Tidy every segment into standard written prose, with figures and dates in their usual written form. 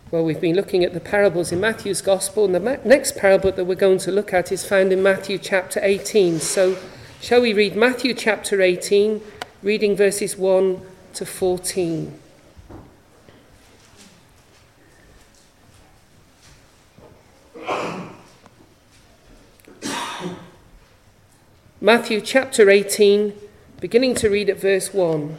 Well, we've been looking at the parables in Matthew's Gospel, and the next parable that we're going to look at is found in Matthew chapter 18. So, shall we read Matthew chapter 18, reading verses 1 to 14? Matthew chapter 18, beginning to read at verse 1.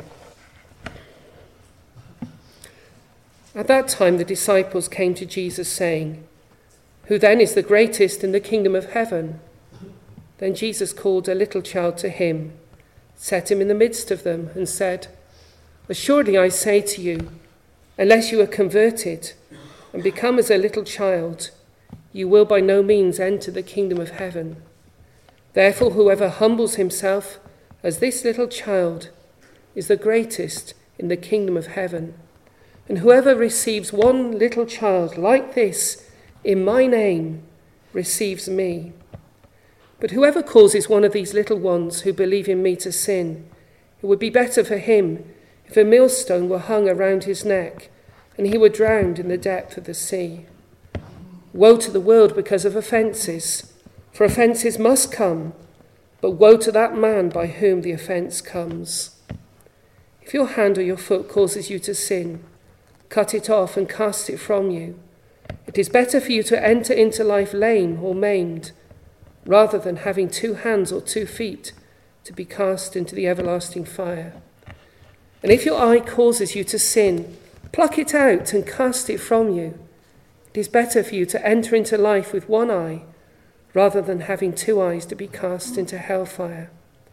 At that time the disciples came to Jesus, saying, "Who then is the greatest in the kingdom of heaven?" Then Jesus called a little child to him, set him in the midst of them, and said, "Assuredly I say to you, unless you are converted and become as a little child, you will by no means enter the kingdom of heaven. Therefore whoever humbles himself as this little child is the greatest in the kingdom of heaven. And whoever receives one little child like this in my name receives me. But whoever causes one of these little ones who believe in me to sin, it would be better for him if a millstone were hung around his neck and he were drowned in the depth of the sea. Woe to the world because of offences, for offences must come, but woe to that man by whom the offence comes. If your hand or your foot causes you to sin, cut it off and cast it from you. It is better for you to enter into life lame or maimed, rather than having 2 hands or 2 feet to be cast into the everlasting fire. And if your eye causes you to sin, pluck it out and cast it from you. It is better for you to enter into life with 1 eye, rather than having 2 eyes to be cast into hellfire.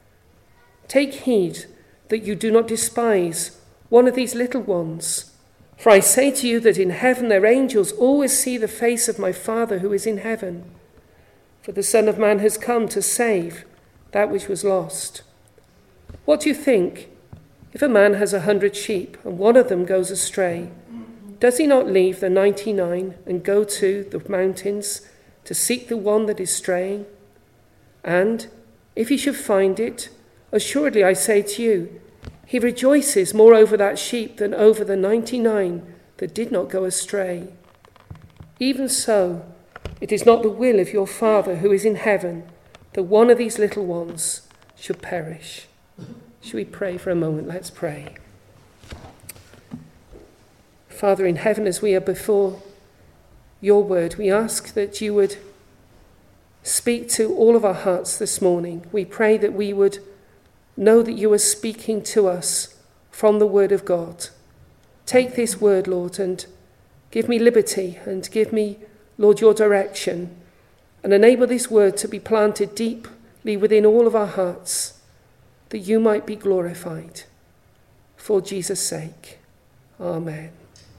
Take heed that you do not despise one of these little ones. For I say to you that in heaven their angels always see the face of my Father who is in heaven. For the Son of Man has come to save that which was lost. What do you think? If a man has 100 sheep and one of them goes astray, does he not leave the 99 and go to the mountains to seek the one that is straying? And if he should find it, assuredly I say to you, he rejoices more over that sheep than over the 99 that did not go astray. Even so, it is not the will of your Father who is in heaven that one of these little ones should perish." Shall we pray for a moment? Let's pray. Father in heaven, as we are before your word, we ask that you would speak to all of our hearts this morning. We pray that we would know that you are speaking to us from the word of God. Take this word, Lord, and give me liberty and give me, Lord, your direction, and enable this word to be planted deeply within all of our hearts, that you might be glorified. For Jesus' sake. Amen.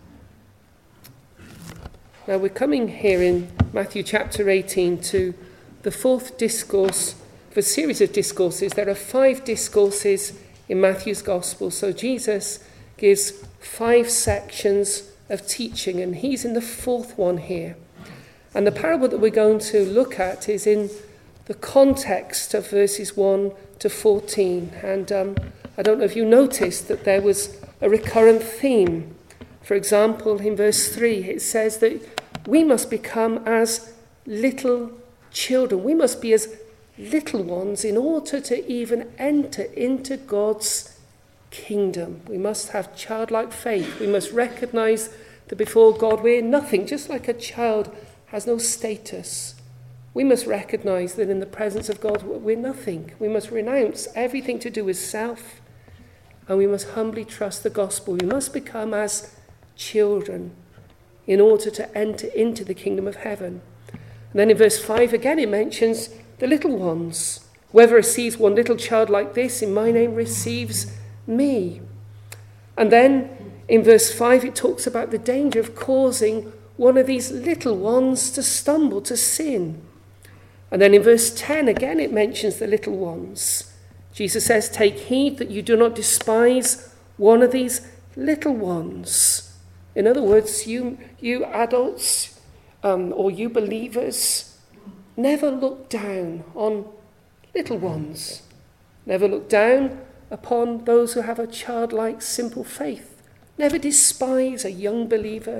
Now we're coming here in Matthew chapter 18 to the 4th discourse of a series of discourses. There are 5 discourses in Matthew's Gospel. So Jesus gives 5 sections of teaching, and he's in the 4th one here. And the parable that we're going to look at is in the context of verses 1 to 14. And I don't know if you noticed that there was a recurrent theme. For example, in verse 3, it says that we must become as little children. We must be as little ones in order to even enter into God's kingdom. We must have childlike faith. We must recognize that before God we're nothing, just like a child has no status. We must recognize that in the presence of God we're nothing. We must renounce everything to do with self, and we must humbly trust the gospel. We must become as children in order to enter into the kingdom of heaven. And then in verse 5 again it mentions the little ones. Whoever receives one little child like this in my name receives me. And then in verse 5 it talks about the danger of causing one of these little ones to stumble, to sin. And then in verse 10 again it mentions the little ones. Jesus says, "Take heed that you do not despise one of these little ones." In other words, you adults or you believers, never look down on little ones. Never look down upon those who have a childlike, simple faith. Never despise a young believer.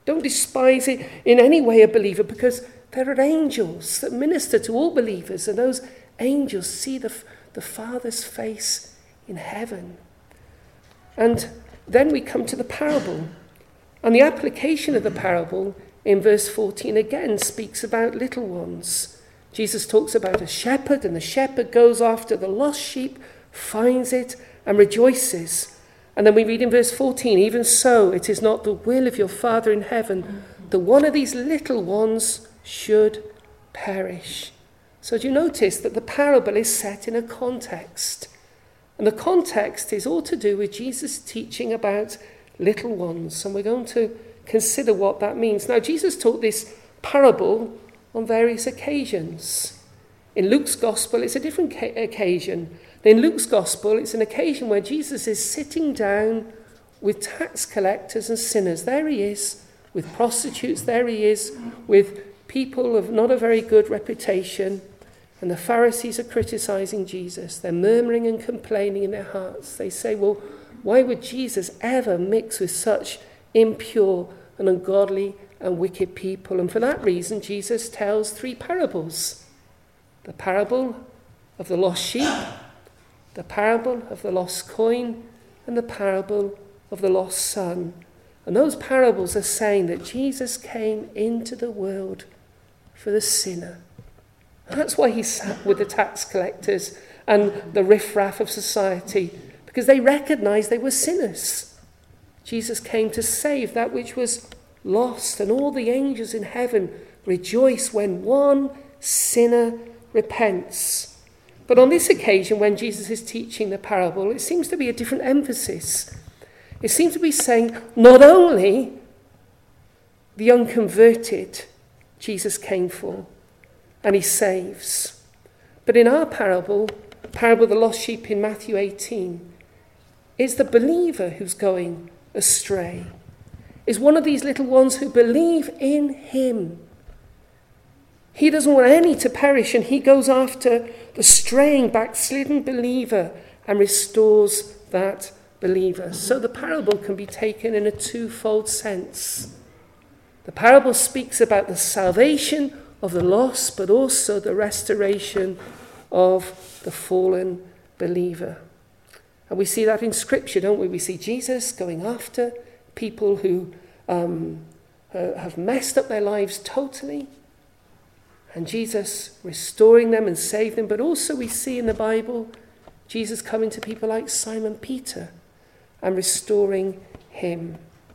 Don't despise it in any way, a believer, because there are angels that minister to all believers, and those angels see the Father's face in heaven. And then we come to the parable. And the application of the parable in verse 14 again speaks about little ones. Jesus talks about a shepherd, and the shepherd goes after the lost sheep, finds it, and rejoices. And then we read in verse 14, even so, it is not the will of your Father in heaven that one of these little ones should perish. So do you notice that the parable is set in a context? And the context is all to do with Jesus teaching about little ones. And we're going to consider what that means. Now, Jesus taught this parable on various occasions. In Luke's gospel, it's a different occasion. In Luke's gospel, it's an occasion where Jesus is sitting down with tax collectors and sinners. There he is, with prostitutes. There he is, with people of not a very good reputation. And the Pharisees are criticizing Jesus. They're murmuring and complaining in their hearts. They say, well, why would Jesus ever mix with such impure and ungodly and wicked people? And for that reason, Jesus tells 3 parables. The parable of the lost sheep, the parable of the lost coin, and the parable of the lost son. And those parables are saying that Jesus came into the world for the sinner. And that's why he sat with the tax collectors and the riffraff of society, because they recognized they were sinners. Jesus came to save that which was lost, and all the angels in heaven rejoice when one sinner repents. But on this occasion, when Jesus is teaching the parable, it seems to be a different emphasis. It seems to be saying not only the unconverted Jesus came for, and he saves, but in our parable of the lost sheep in Matthew 18, is the believer who's going astray, is one of these little ones who believe in him. He doesn't want any to perish, and he goes after the straying, backslidden believer and restores that believer. So the parable can be taken in a twofold sense. The parable speaks about the salvation of the lost, but also the restoration of the fallen believer. And we see that in Scripture, don't we? We see Jesus going after people who have messed up their lives totally, and Jesus restoring them and saving them. But also we see in the Bible Jesus coming to people like Simon Peter and restoring him.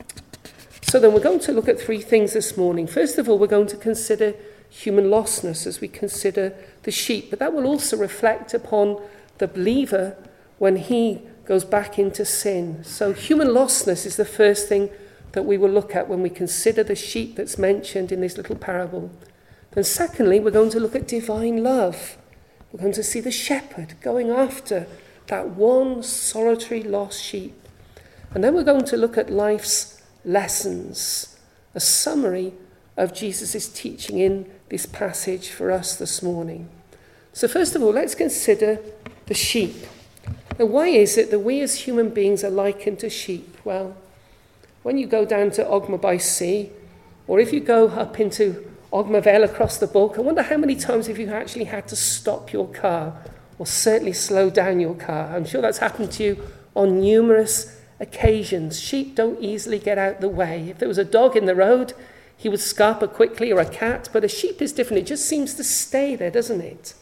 So then we're going to look at 3 things this morning. First of all, we're going to consider human lostness as we consider the sheep. But that will also reflect upon the believer when he goes back into sin. So human lostness is the first thing that we will look at when we consider the sheep that's mentioned in this little parable. Then secondly, we're going to look at divine love. We're going to see the shepherd going after that one solitary lost sheep. And then we're going to look at life's lessons, a summary of Jesus' teaching in this passage for us this morning. So first of all, let's consider the sheep. Now, why is it that we as human beings are likened to sheep? Well, when you go down to Ogma by Sea, or if you go up into Ogma Vale across the Bulk, I wonder how many times have you actually had to stop your car, or certainly slow down your car. I'm sure that's happened to you on numerous occasions. Sheep don't easily get out the way. If there was a dog in the road, he would scarper quickly, or a cat, but a sheep is different. It just seems to stay there, doesn't it?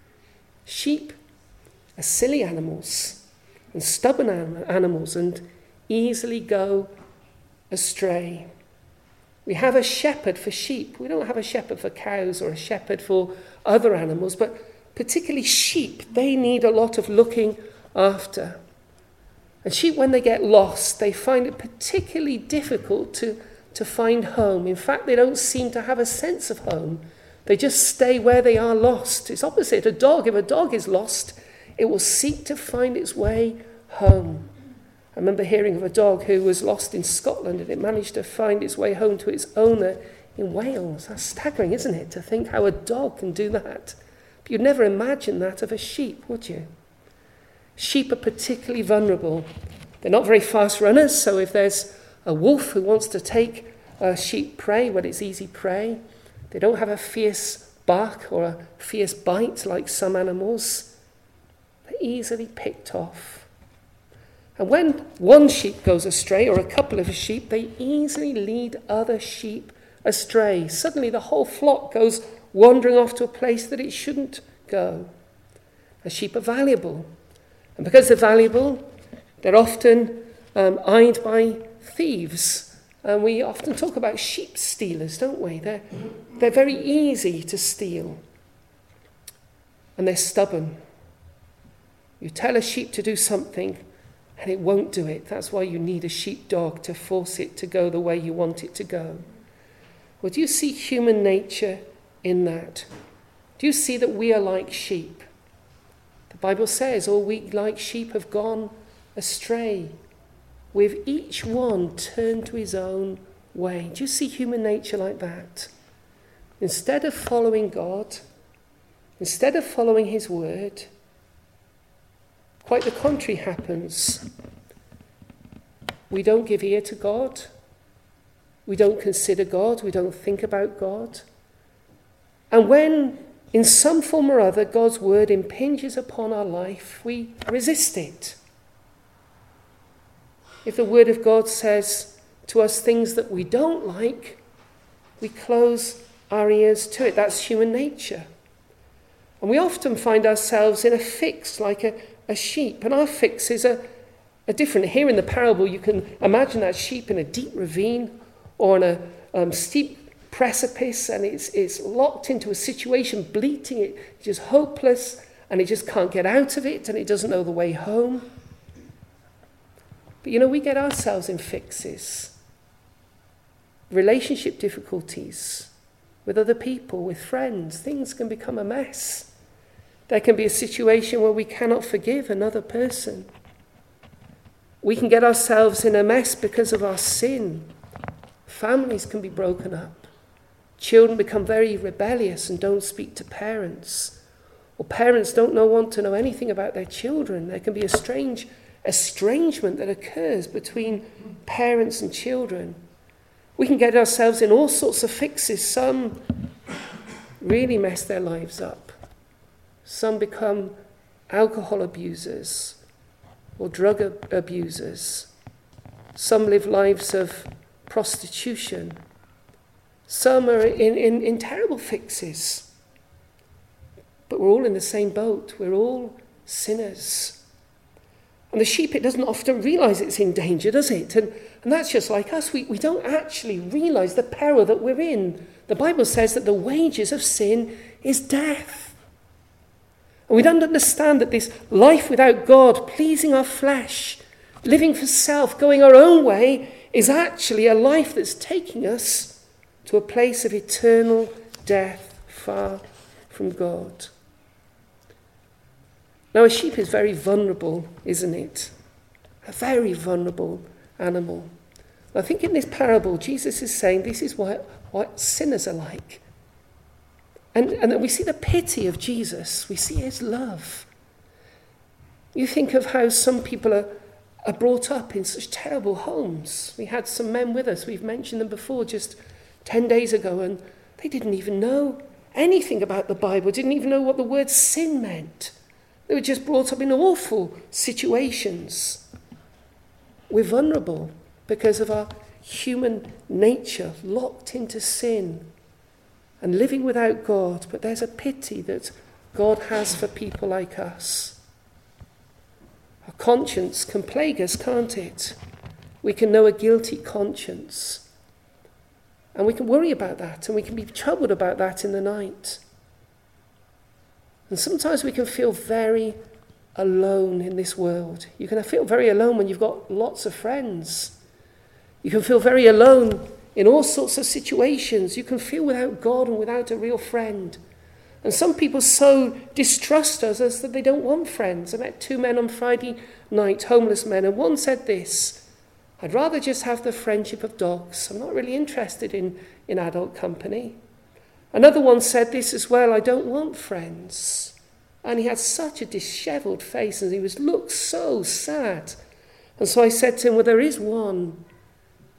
Sheep are silly animals and stubborn animals and easily go astray. We have a shepherd for sheep. We don't have a shepherd for cows or a shepherd for other animals, but particularly sheep, they need a lot of looking after. And sheep, when they get lost, they find it particularly difficult to find home. In fact, they don't seem to have a sense of home. They just stay where they are lost. It's opposite a dog. If a dog is lost, it will seek to find its way home. I remember hearing of a dog who was lost in Scotland, and it managed to find its way home to its owner in Wales. That's staggering, isn't it, to think how a dog can do that? But you'd never imagine that of a sheep, would you? Sheep are particularly vulnerable. They're not very fast runners, so if there's a wolf who wants to take sheep prey? Well, it's easy prey. They don't have a fierce bark or a fierce bite like some animals. They're easily picked off. And when one sheep goes astray, or a couple of sheep, they easily lead other sheep astray. Suddenly the whole flock goes wandering off to a place that it shouldn't go. The sheep are valuable. And because they're valuable, they're often eyed by thieves. And we often talk about sheep stealers, don't we? They're very easy to steal. And they're stubborn. You tell a sheep to do something and it won't do it. That's why you need a sheepdog to force it to go the way you want it to go. Well, do you see human nature in that? Do you see that we are like sheep? The Bible says all we like sheep have gone astray. We've each one turned to his own way. Do you see human nature like that? Instead of following God, instead of following his word, quite the contrary happens. We don't give ear to God. We don't consider God. We don't think about God. And when, in some form or other, God's word impinges upon our life, we resist it. If the word of God says to us things that we don't like, we close our ears to it. That's human nature. And we often find ourselves in a fix like a sheep. And our fixes are different. Here in the parable, you can imagine that sheep in a deep ravine or on a steep precipice, and it's locked into a situation, bleating, it's just hopeless, and it just can't get out of it, and it doesn't know the way home. But we get ourselves in fixes, relationship difficulties with other people, with friends. Things can become a mess. There can be a situation where we cannot forgive another person. We can get ourselves in a mess because of our sin. Families can be broken up. Children become very rebellious and don't speak to parents. Or parents don't want to know anything about their children. There can be a strange estrangement that occurs between parents and children. We can get ourselves in all sorts of fixes. Some really mess their lives up. Some become alcohol abusers or drug abusers. Some live lives of prostitution. Some are in terrible fixes. But we're all in the same boat. We're all sinners. And the sheep, it doesn't often realize it's in danger, does it? And that's just like us. We don't actually realize the peril that we're in. The Bible says that the wages of sin is death. And we don't understand that this life without God, pleasing our flesh, living for self, going our own way, is actually a life that's taking us to a place of eternal death, far from God. Now, a sheep is very vulnerable, isn't it? A very vulnerable animal. I think in this parable, Jesus is saying this is what sinners are like. And we see the pity of Jesus. We see his love. You think of how some people are brought up in such terrible homes. We had some men with us. We've mentioned them before just 10 days ago, and they didn't even know anything about the Bible, didn't even know what the word sin meant. They were just brought up in awful situations. We're vulnerable because of our human nature, locked into sin and living without God. But there's a pity that God has for people like us. Our conscience can plague us, can't it? We can know a guilty conscience. And we can worry about that, and we can be troubled about that in the night. And sometimes we can feel very alone in this world. You can feel very alone when you've got lots of friends. You can feel very alone in all sorts of situations. You can feel without God and without a real friend. And some people so distrust us as that they don't want friends. I met 2 men on Friday night, homeless men, and one said this: I'd rather just have the friendship of dogs. I'm not really interested in adult company. Another one said this as well: I don't want friends. And he had such a dishevelled face and he looked so sad. And so I said to him, well, there is one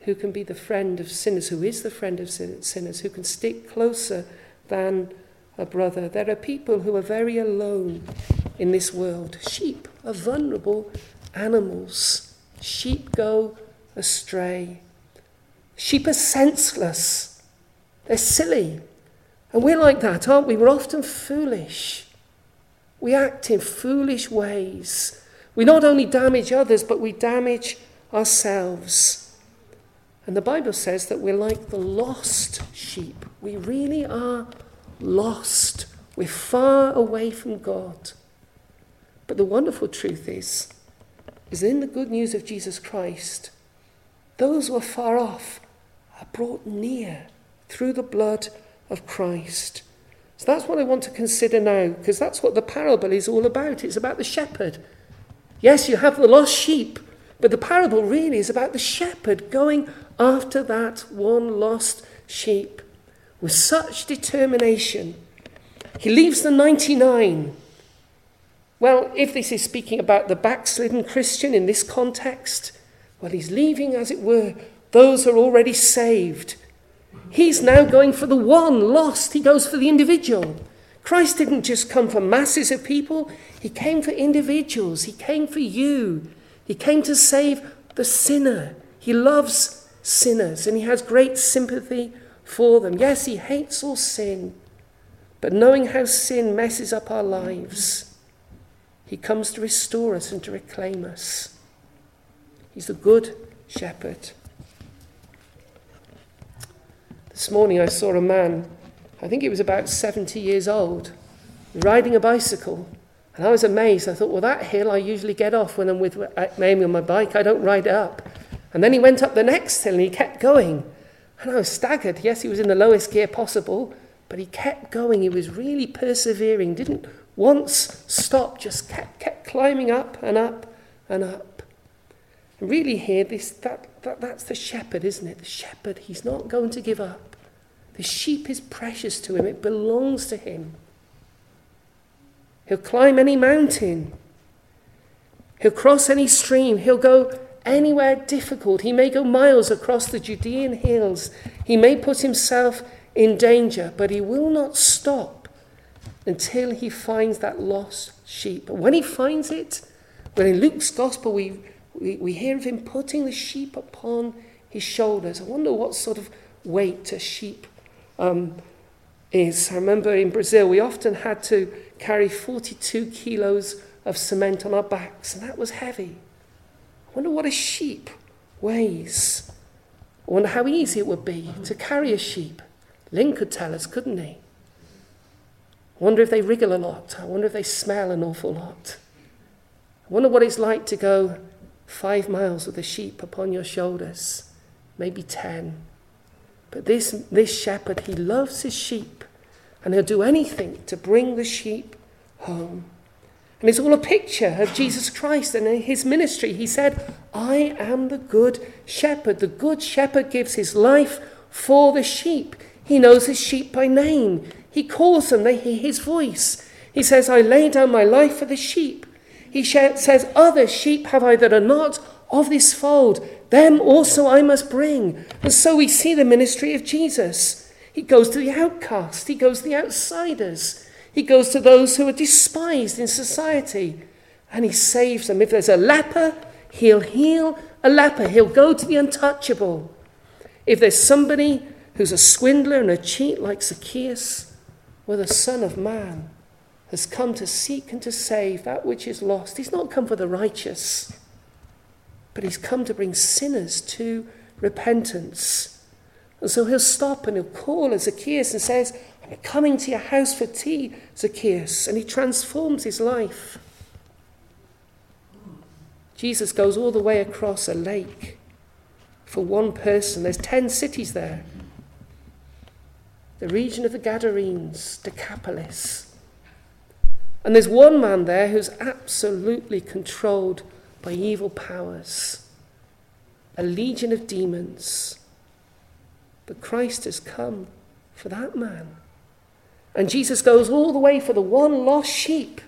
who can be the friend of sinners, who is the friend of sinners, who can stick closer than a brother. There are people who are very alone in this world. Sheep are vulnerable animals. Sheep go astray. Sheep are senseless. They're silly. And we're like that, aren't we? We're often foolish. We act in foolish ways. We not only damage others, but we damage ourselves. And the Bible says that we're like the lost sheep. We really are lost. We're far away from God. But the wonderful truth is in the good news of Jesus Christ, those who are far off are brought near through the blood of Christ. So that's what I want to consider now, because that's what the parable is all about. It's about the shepherd. Yes, you have the lost sheep, but the parable really is about the shepherd going after that one lost sheep with such determination. He leaves the 99. Well, if this is speaking about the backslidden Christian in this context, well, he's leaving, as it were, those who are already saved. He's now going for the one lost. He goes for the individual. Christ didn't just come for masses of people. He came for individuals. He came for you. He came to save the sinner. He loves sinners and he has great sympathy for them. Yes, he hates all sin, but knowing how sin messes up our lives, he comes to restore us and to reclaim us. He's the good shepherd. This morning I saw a man, I think he was about 70 years old, riding a bicycle. And I was amazed. I thought, well, that hill I usually get off when I'm with Amy on my bike. I don't ride it up. And then he went up the next hill and he kept going. And I was staggered. Yes, he was in the lowest gear possible, but he kept going. He was really persevering, didn't once stop, just kept climbing up and up and up. And really here, that's the shepherd, isn't it? The shepherd, he's not going to give up. The sheep is precious to him. It belongs to him. He'll climb any mountain. He'll cross any stream. He'll go anywhere difficult. He may go miles across the Judean hills. He may put himself in danger, but he will not stop until he finds that lost sheep. But when he finds it, when in Luke's gospel we hear of him putting the sheep upon his shoulders. I wonder what sort of weight a sheep is. I remember in Brazil we often had to carry 42 kilos of cement on our backs, and that was heavy. I wonder what a sheep weighs. I wonder how easy it would be to carry a sheep. Lynn could tell us, couldn't he? I wonder if they wriggle a lot. I wonder if they smell an awful lot. I wonder what it's like to go 5 miles with a sheep upon your shoulders, maybe 10. But this shepherd, he loves his sheep, and he'll do anything to bring the sheep home. And it's all a picture of Jesus Christ and his ministry. He said, I am the good shepherd. The good shepherd gives his life for the sheep. He knows his sheep by name. He calls them, they hear his voice. He says, I lay down my life for the sheep. He says, other sheep have I that are not of this fold. Them also I must bring. And so we see the ministry of Jesus. He goes to the outcast. He goes to the outsiders. He goes to those who are despised in society. And he saves them. If there's a leper, he'll heal a leper. He'll go to the untouchable. If there's somebody who's a swindler and a cheat like Zacchaeus, well, the Son of Man has come to seek and to save that which is lost. He's not come for the righteous, but he's come to bring sinners to repentance. And so he'll stop and he'll call as Zacchaeus and says, I'm coming to your house for tea, Zacchaeus. And he transforms his life. Jesus goes all the way across a lake for one person. There's 10 cities there. The region of the Gadarenes, Decapolis. And there's one man there who's absolutely controlled by evil powers, a legion of demons. But Christ has come for that man. And Jesus goes all the way for the one lost sheep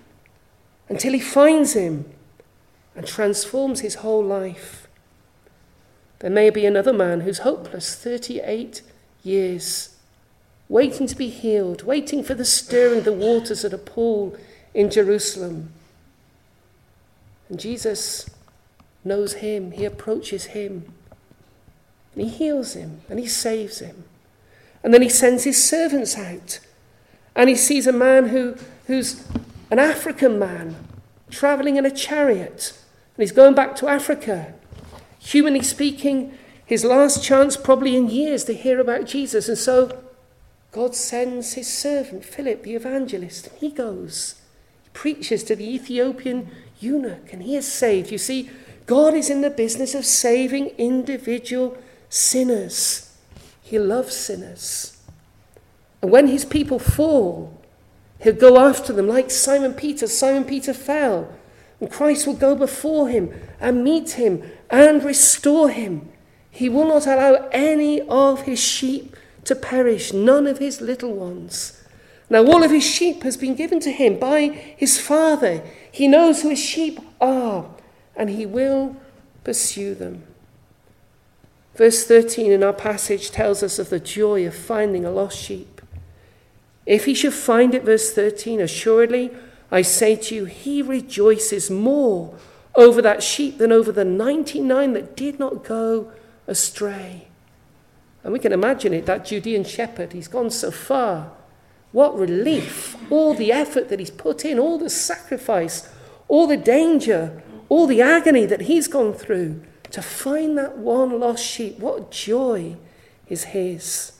until he finds him and transforms his whole life. There may be another man who's hopeless, 38 years, waiting to be healed, waiting for the stirring of the waters at a pool in Jerusalem. And Jesus knows him. He approaches him. And he heals him and he saves him. And then he sends his servants out. And he sees a man who's an African man traveling in a chariot. And he's going back to Africa. Humanly speaking, his last chance probably in years to hear about Jesus. And so God sends his servant, Philip, the evangelist. And he goes. He preaches to the Ethiopian eunuch. And he is saved. You see, God is in the business of saving individual sinners. He loves sinners. And when his people fall, he'll go after them like Simon Peter. Simon Peter fell. And Christ will go before him and meet him and restore him. He will not allow any of his sheep to perish, none of his little ones. Now all of his sheep has been given to him by his Father. He knows who his sheep are, and he will pursue them. Verse 13 in our passage tells us of the joy of finding a lost sheep. If he should find it, verse 13, assuredly, I say to you, he rejoices more over that sheep than over the 99 that did not go astray. And we can imagine it, that Judean shepherd, he's gone so far. What relief, all the effort that he's put in, all the sacrifice, all the danger, all the agony that he's gone through to find that one lost sheep. What joy is his.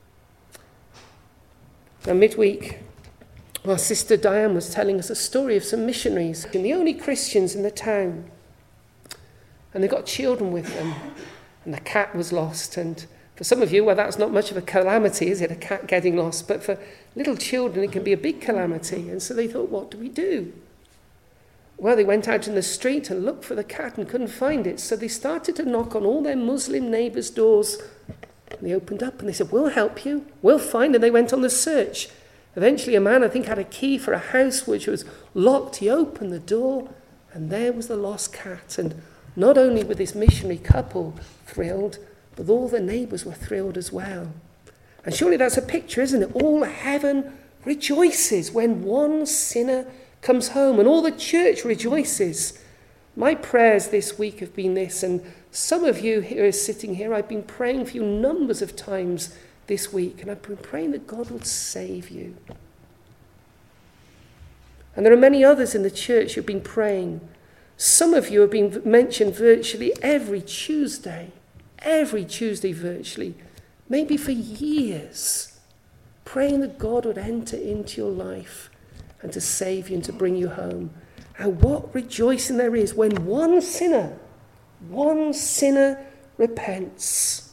Now midweek, our sister Diane was telling us a story of some missionaries and the only Christians in the town. And they got children with them. And the cat was lost. And for some of you, well, that's not much of a calamity, is it, a cat getting lost? But for little children, it can be a big calamity. And so they thought, what do we do? Well, they went out in the street and looked for the cat and couldn't find it. So they started to knock on all their Muslim neighbours' doors. And they opened up and they said, we'll help you. We'll find. And they went on the search. Eventually, a man, I think, had a key for a house which was locked. He opened the door and there was the lost cat. And not only were this missionary couple thrilled, but all the neighbours were thrilled as well. And surely that's a picture, isn't it? All heaven rejoices when one sinner comes home, and all the church rejoices. My prayers this week have been this, and some of you here sitting here, I've been praying for you numbers of times this week, and I've been praying that God would save you. And there are many others in the church who've been praying. Some of you have been mentioned virtually every Tuesday virtually, maybe for years, praying that God would enter into your life and to save you and to bring you home. And what rejoicing there is when one sinner repents.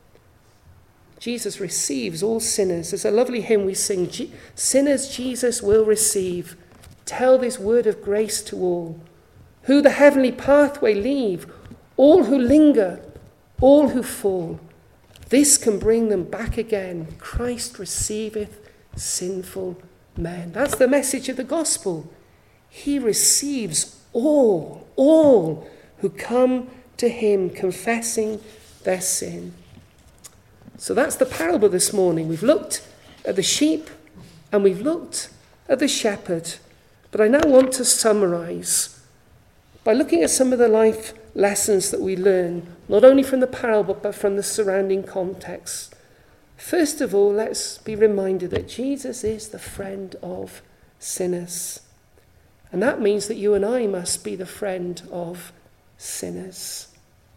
Jesus receives all sinners. There's a lovely hymn we sing, sinners Jesus will receive. Tell this word of grace to all. Who the heavenly pathway leave, all who linger, all who fall. This can bring them back again. Christ receiveth sinful men. That's the message of the gospel. He receives all who come to him confessing their sin. So that's the parable this morning. We've looked at the sheep and we've looked at the shepherd. But I now want to summarize by looking at some of the life lessons that we learn, not only from the parable but from the surrounding context. First of all, let's be reminded that Jesus is the friend of sinners. And that means that you and I must be the friend of sinners.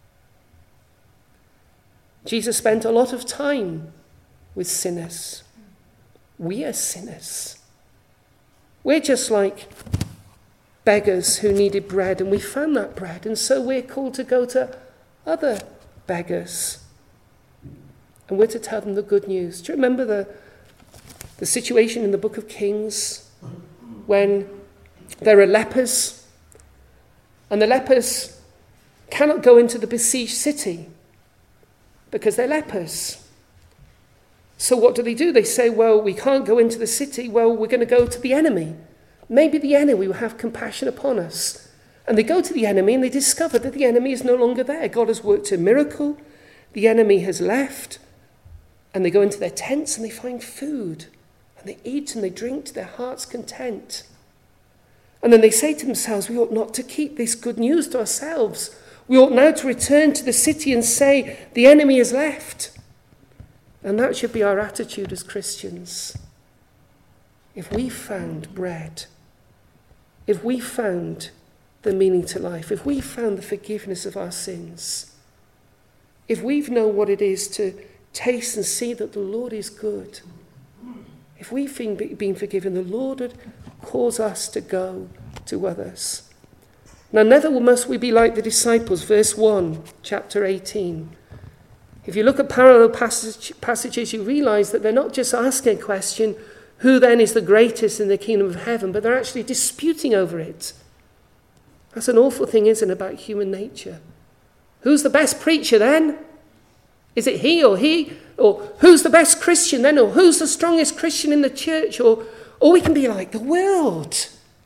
Jesus spent a lot of time with sinners. We are sinners. We're just like beggars who needed bread, and we found that bread, and so we're called to go to other beggars and we're to tell them the good news. Do you remember the situation in the book of Kings when there are lepers and the lepers cannot go into the besieged city because they're lepers? So what do? They say, well, we can't go into the city. Well, we're going to go to the enemy. Maybe the enemy will have compassion upon us. And they go to the enemy and they discover that the enemy is no longer there. God has worked a miracle. The enemy has left. And they go into their tents and they find food. And they eat and they drink to their heart's content. And then they say to themselves, we ought not to keep this good news to ourselves. We ought now to return to the city and say, the enemy has left. And that should be our attitude as Christians. If we found bread, if we found the meaning to life, if we found the forgiveness of our sins, if we know what it is to taste and see that the Lord is good, if we've been forgiven, the Lord would cause us to go to others. Now, neither must we be like the disciples, verse 1, chapter 18. If you look at parallel passages, you realize that they're not just asking a question, who then is the greatest in the kingdom of heaven, but they're actually disputing over it. That's an awful thing, isn't it, about human nature? Who's the best preacher then? Is it he? Or who's the best Christian then? Or who's the strongest Christian in the church? Or we can be like the world.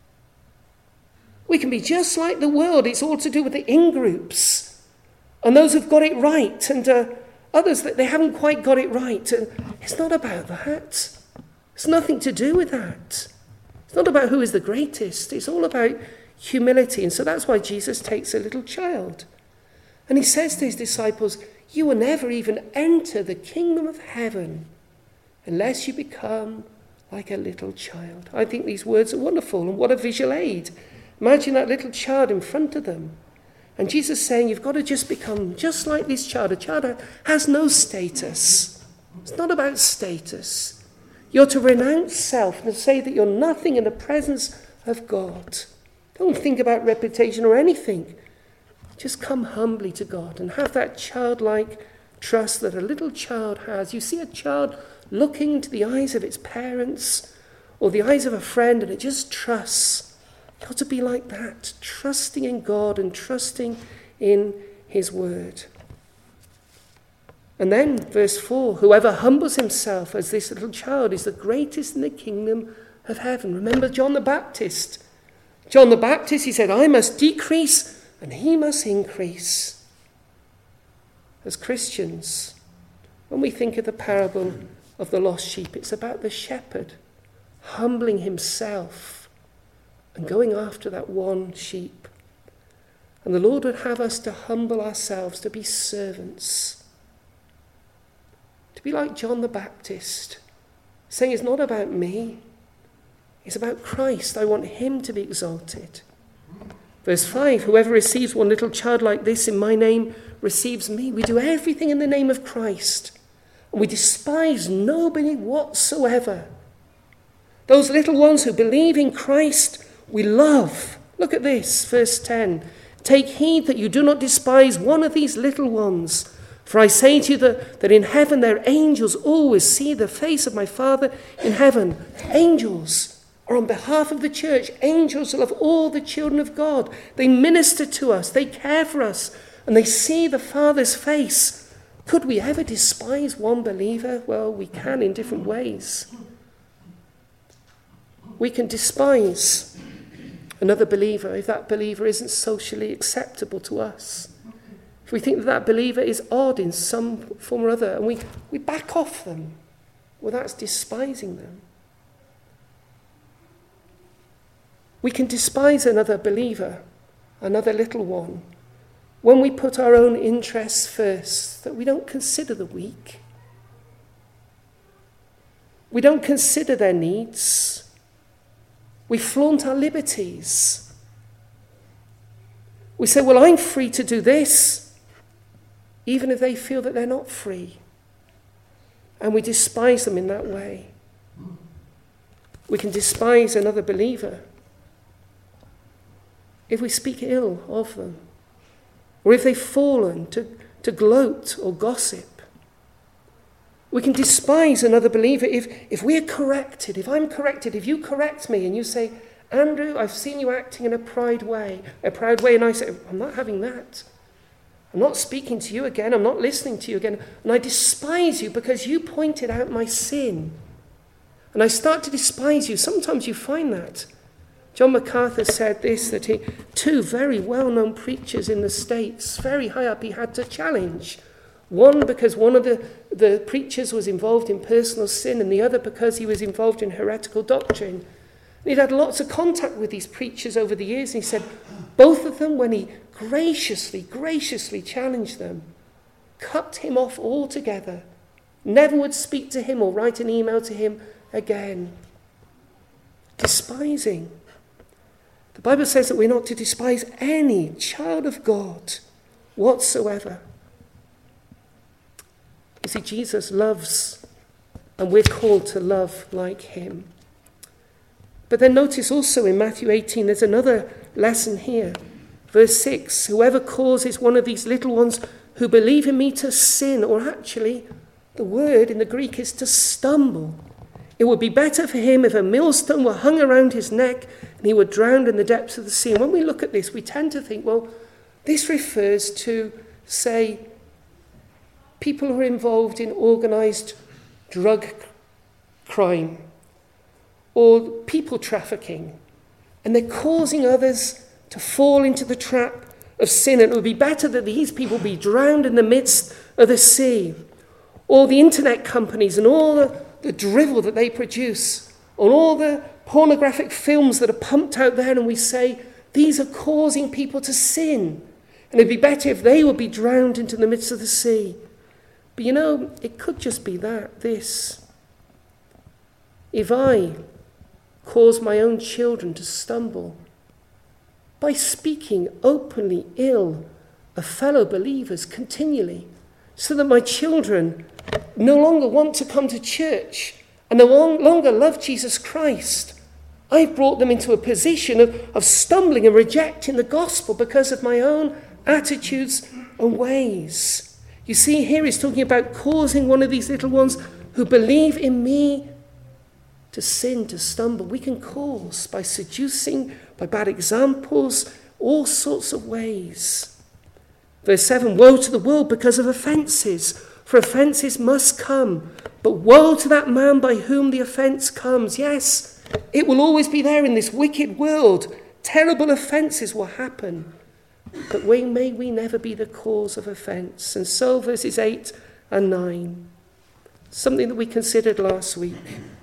We can be just like the world. It's all to do with the in-groups. And those who've got it right. And others that they haven't quite got it right. And it's not about that. It's nothing to do with that. It's not about who is the greatest. It's all about humility. And so that's why Jesus takes a little child. And he says to his disciples, you will never even enter the kingdom of heaven unless you become like a little child. I think these words are wonderful, and what a visual aid. Imagine that little child in front of them. And Jesus saying, you've got to just become just like this child. A child has no status. It's not about status. You're to renounce self and say that you're nothing in the presence of God. Don't think about reputation or anything. Just come humbly to God and have that childlike trust that a little child has. You see a child looking into the eyes of its parents or the eyes of a friend and it just trusts. You've got to be like that, trusting in God and trusting in his word. And then verse 4, whoever humbles himself as this little child is the greatest in the kingdom of heaven. Remember John the Baptist. John the Baptist, he said, I must decrease and he must increase. As Christians, when we think of the parable of the lost sheep, it's about the shepherd humbling himself and going after that one sheep. And the Lord would have us to humble ourselves, to be servants, to be like John the Baptist, saying it's not about me, it's about Christ. I want him to be exalted. Verse 5, whoever receives one little child like this in my name receives me. We do everything in the name of Christ. And we despise nobody whatsoever. Those little ones who believe in Christ, we love. Look at this, verse 10. Take heed that you do not despise one of these little ones. For I say to you that in heaven their angels always see the face of my Father in heaven. Angels. Or on behalf of the church, angels love all the children of God. They minister to us, they care for us, and they see the Father's face. Could we ever despise one believer? Well, we can in different ways. We can despise another believer if that believer isn't socially acceptable to us. If we think that believer is odd in some form or other, and we back off them, well, that's despising them. We can despise another believer, another little one, when we put our own interests first, that we don't consider the weak. We don't consider their needs. We flaunt our liberties. We say, well, I'm free to do this, even if they feel that they're not free. And we despise them in that way. We can despise another believer if we speak ill of them, or if they've fallen, to gloat or gossip. We can despise another believer if we're corrected, if I'm corrected, if you correct me and you say, Andrew, I've seen you acting in a proud way, and I say, I'm not having that. I'm not speaking to you again, I'm not listening to you again, and I despise you because you pointed out my sin. And I start to despise you. Sometimes you find that John MacArthur said this, that two very well-known preachers in the States, very high up, he had to challenge. One because one of the preachers was involved in personal sin, and the other because he was involved in heretical doctrine. And he'd had lots of contact with these preachers over the years, and he said both of them, when he graciously challenged them, cut him off altogether, never would speak to him or write an email to him again. Despising. The Bible says that we're not to despise any child of God whatsoever. You see, Jesus loves, and we're called to love like him. But then notice also in Matthew 18, there's another lesson here. Verse 6, whoever causes one of these little ones who believe in me to sin, or actually, the word in the Greek is to stumble. It would be better for him if a millstone were hung around his neck and he were drowned in the depths of the sea. And when we look at this, we tend to think, well, this refers to, say, people who are involved in organised drug crime or people trafficking, and they're causing others to fall into the trap of sin. And it would be better that these people be drowned in the midst of the sea. Or the internet companies and all the drivel that they produce, on all the pornographic films that are pumped out there, and we say, these are causing people to sin. And it'd be better if they would be drowned into the midst of the sea. But you know, it could just be this. If I cause my own children to stumble by speaking openly ill of fellow believers continually, so that my children no longer want to come to church and no longer love Jesus Christ, I've brought them into a position of stumbling and rejecting the gospel because of my own attitudes and ways. You see, here he's talking about causing one of these little ones who believe in me to sin, to stumble. We can cause by seducing, by bad examples, all sorts of ways. Verse 7, woe to the world because of offences, for offences must come. But woe to that man by whom the offence comes. Yes, it will always be there in this wicked world. Terrible offences will happen. But may we never be the cause of offence. And so verses 8 and 9, something that we considered last week.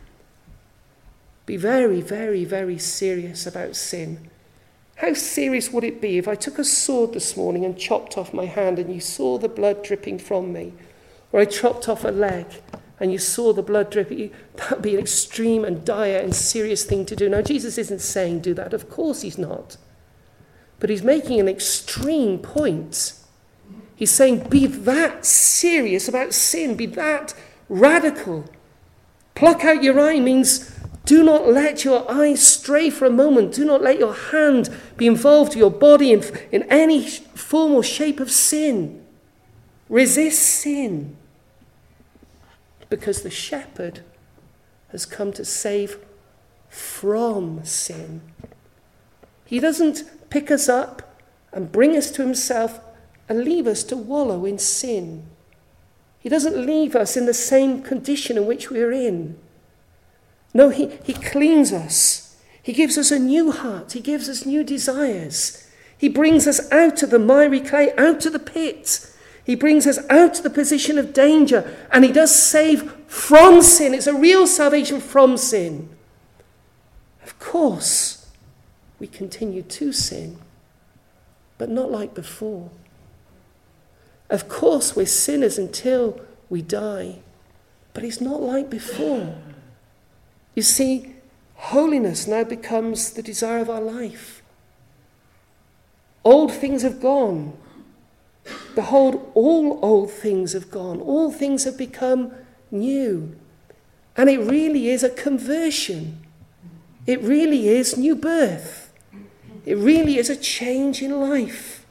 Be very, very, very serious about sin. How serious would it be if I took a sword this morning and chopped off my hand and you saw the blood dripping from me? Or I chopped off a leg and you saw the blood dripping? That would be an extreme and dire and serious thing to do. Now, Jesus isn't saying do that. Of course he's not. But he's making an extreme point. He's saying be that serious about sin. Be that radical. Pluck out your eye means do not let your eye stray for a moment. Do not let your hand be involved, your body in any form or shape of sin. Resist sin. Because the shepherd has come to save from sin. He doesn't pick us up and bring us to himself and leave us to wallow in sin. He doesn't leave us in the same condition in which we are in. No, he cleans us. He gives us a new heart. He gives us new desires. He brings us out of the miry clay, out of the pit. He brings us out of the position of danger. And he does save from sin. It's a real salvation from sin. Of course, we continue to sin, but not like before. Of course, we're sinners until we die, but it's not like before. You see, holiness now becomes the desire of our life. Old things have gone. Behold, all old things have gone. All things have become new. And it really is a conversion. It really is new birth. It really is a change in life.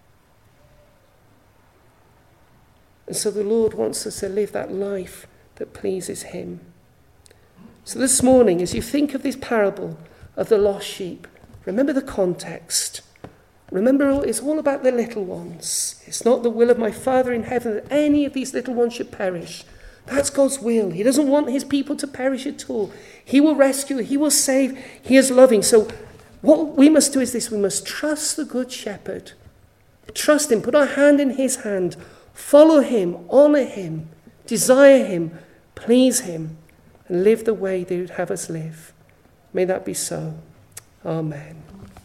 And so the Lord wants us to live that life that pleases him. So this morning, as you think of this parable of the lost sheep, remember the context. Remember, it's all about the little ones. It's not the will of my Father in heaven that any of these little ones should perish. That's God's will. He doesn't want his people to perish at all. He will rescue, he will save, he is loving. So What we must do is this: we must trust the Good Shepherd. Trust him, put our hand in his hand, follow him, honour him, desire him, please him, and live the way that he would have us live. May that be so. Amen.